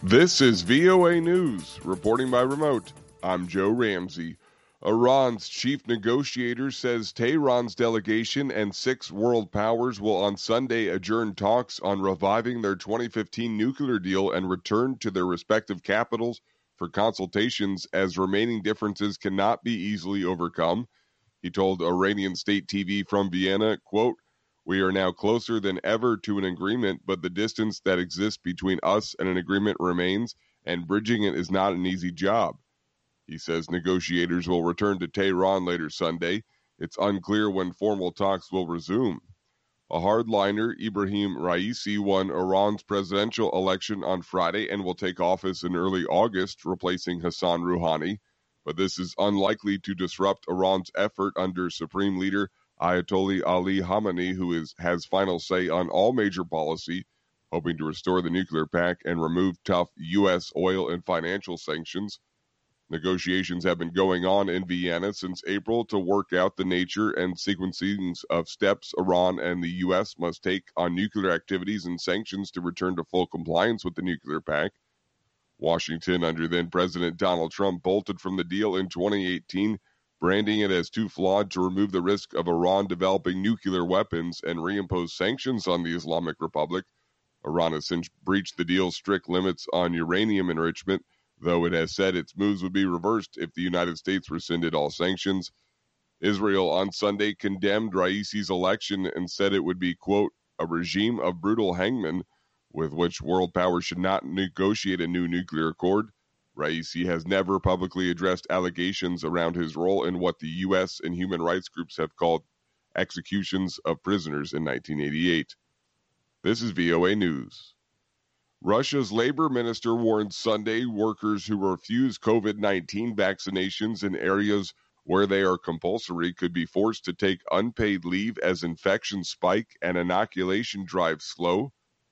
This is VOA News, reporting by remote. I'm Joe Ramsey. Iran's chief negotiator says Tehran's delegation and 6 world powers will on Sunday adjourn talks on reviving their 2015 nuclear deal and return to their respective capitals for consultations as remaining differences cannot be easily overcome. He told Iranian state TV from Vienna, quote, "We are now closer than ever to an agreement, but the distance that exists between us and an agreement remains, and bridging it is not an easy job." He says negotiators will return to Tehran later Sunday. It's unclear when formal talks will resume. A hardliner, Ibrahim Raisi, won Iran's presidential election on Friday and will take office in early August, replacing Hassan Rouhani. But this is unlikely to disrupt Iran's effort under Supreme Leader Ayatollah Ali Khamenei, who has final say on all major policy, hoping to restore the nuclear pact and remove tough U.S. oil and financial sanctions. Negotiations have been going on in Vienna since April to work out the nature and sequencing of steps Iran and the U.S. must take on nuclear activities and sanctions to return to full compliance with the nuclear pact. Washington, under then-President Donald Trump, bolted from the deal in 2018, branding it as too flawed to remove the risk of Iran developing nuclear weapons and reimpose sanctions on the Islamic Republic. Iran has since breached the deal's strict limits on uranium enrichment, though it has said its moves would be reversed if the United States rescinded all sanctions. Israel on Sunday condemned Raisi's election and said it would be, quote, "a regime of brutal hangmen," with which world powers should not negotiate a new nuclear accord. Raisi has never publicly addressed allegations around his role in what the U.S. and human rights groups have called executions of prisoners in 1988. This is VOA News. Russia's labor minister warned Sunday workers who refuse COVID-19 vaccinations in areas where they are compulsory could be forced to take unpaid leave as infections spike and inoculation drives slow.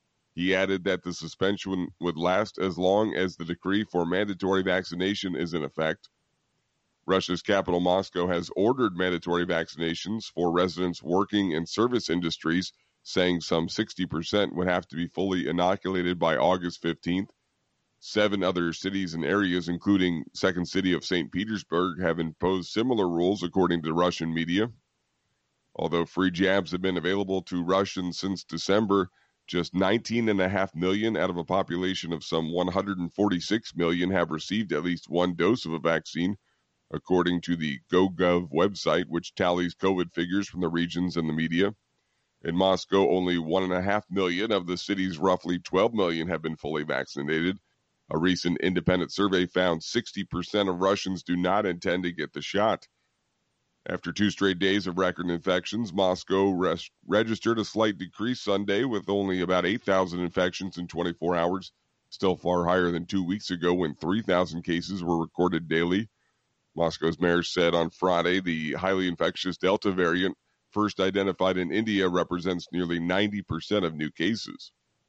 He added that the suspension would last as long as the decree for mandatory vaccination is in effect. Russia's capital, Moscow, has ordered mandatory vaccinations for residents working in service industries, saying some 60% would have to be fully inoculated by August 15th. 7 other cities and areas, including second city of St. Petersburg, have imposed similar rules, according to Russian media. Although free jabs have been available to Russians since December, just 19.5 million out of a population of some 146 million have received at least one dose of a vaccine, according to the GoGov website, which tallies COVID figures from the regions and the media. In Moscow, only 1.5 million of the city's roughly 12 million have been fully vaccinated. A recent independent survey found 60% of Russians do not intend to get the shot. After 2 straight days of record infections, Moscow registered a slight decrease Sunday with only about 8,000 infections in 24 hours, still far higher than 2 weeks ago when 3,000 cases were recorded daily. Moscow's mayor said on Friday the highly infectious Delta variant, first identified in India, represents nearly 90% of new cases.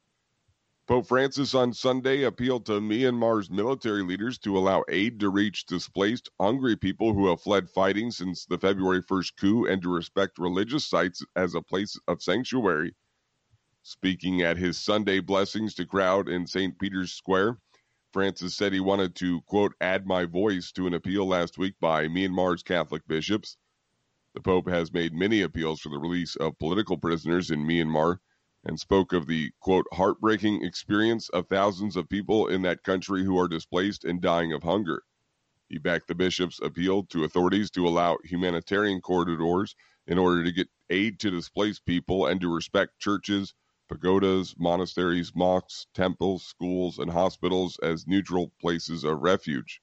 Pope Francis on Sunday appealed to Myanmar's military leaders to allow aid to reach displaced, hungry people who have fled fighting since the February 1st coup and to respect religious sites as a place of sanctuary. Speaking at his Sunday blessings to crowd in St. Peter's Square, Francis said he wanted to, quote, "add my voice" to an appeal last week by Myanmar's Catholic bishops. The Pope has made many appeals for the release of political prisoners in Myanmar and spoke of the, quote, "heartbreaking experience of thousands of people in that country who are displaced and dying of hunger." He backed the bishop's appeal to authorities to allow humanitarian corridors in order to get aid to displaced people and to respect churches, pagodas, monasteries, mosques, temples, schools, and hospitals as neutral places of refuge.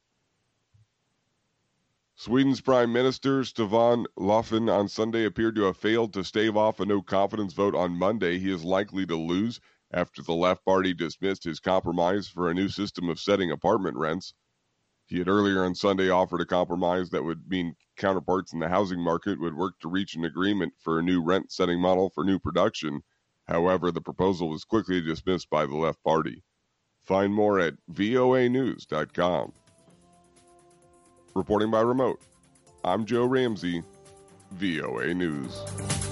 Sweden's Prime Minister Stefan Löfven on Sunday appeared to have failed to stave off a no-confidence vote on Monday. He is likely to lose after the Left Party dismissed his compromise for a new system of setting apartment rents. He had earlier on Sunday offered a compromise that would mean counterparts in the housing market would work to reach an agreement for a new rent-setting model for new production. However, the proposal was quickly dismissed by the Left Party. Find more at voanews.com. Reporting by remote, I'm Joe Ramsey, VOA News.